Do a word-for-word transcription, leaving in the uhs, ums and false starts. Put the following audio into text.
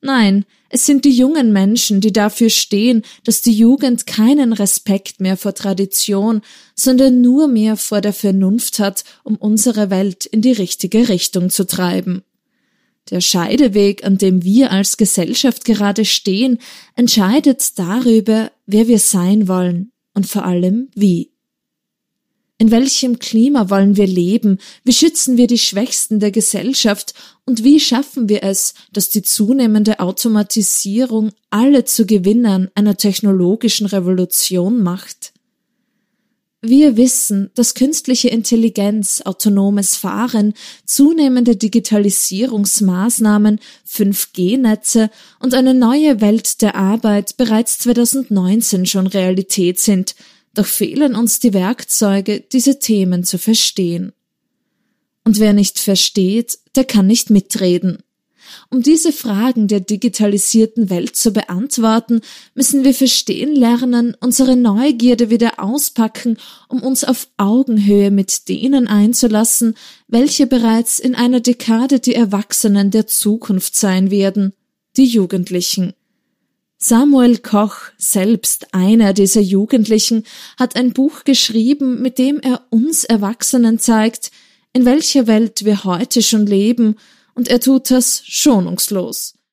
Nein, es sind die jungen Menschen, die dafür stehen, dass die Jugend keinen Respekt mehr vor Tradition, sondern nur mehr vor der Vernunft hat, um unsere Welt in die richtige Richtung zu treiben. Der Scheideweg, an dem wir als Gesellschaft gerade stehen, entscheidet darüber, wer wir sein wollen und vor allem wie. In welchem Klima wollen wir leben? Wie schützen wir die Schwächsten der Gesellschaft? Und wie schaffen wir es, dass die zunehmende Automatisierung alle zu Gewinnern einer technologischen Revolution macht? Wir wissen, dass künstliche Intelligenz, autonomes Fahren, zunehmende Digitalisierungsmaßnahmen, fünf G Netze und eine neue Welt der Arbeit bereits zweitausendneunzehn schon Realität sind, doch fehlen uns die Werkzeuge, diese Themen zu verstehen. Und wer nicht versteht, der kann nicht mitreden. Um diese Fragen der digitalisierten Welt zu beantworten, müssen wir verstehen lernen, unsere Neugierde wieder auspacken, um uns auf Augenhöhe mit denen einzulassen, welche bereits in einer Dekade die Erwachsenen der Zukunft sein werden, die Jugendlichen. Samuel Koch, selbst einer dieser Jugendlichen, hat ein Buch geschrieben, mit dem er uns Erwachsenen zeigt, in welcher Welt wir heute schon leben, und er tut das schonungslos.